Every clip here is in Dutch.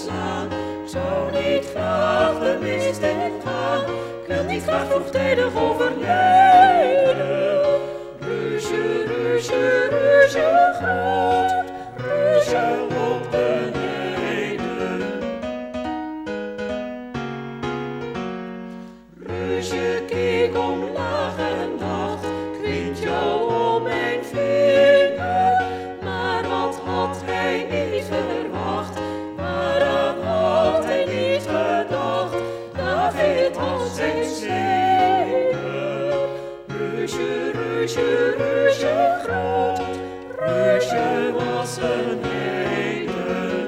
slaan. Zou niet graag de mist ingaan, ik wil niet graag vroegtijdig overlijden. Reusje, reusje, reusje groot, reusje op de heide. Reusje keek omlaag en dacht, ik wind jou om mijn vinger. Maar wat had hij niet verwacht, waaraan had hij niet gedacht, David had zijn slinger. Reusje, reusje, reusje groot, reusje was een heiden.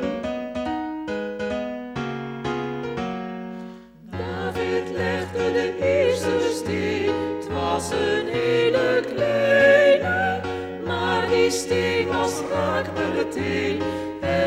David legde de eerste steen, het was een hele kleine, maar die steen was raak meteen.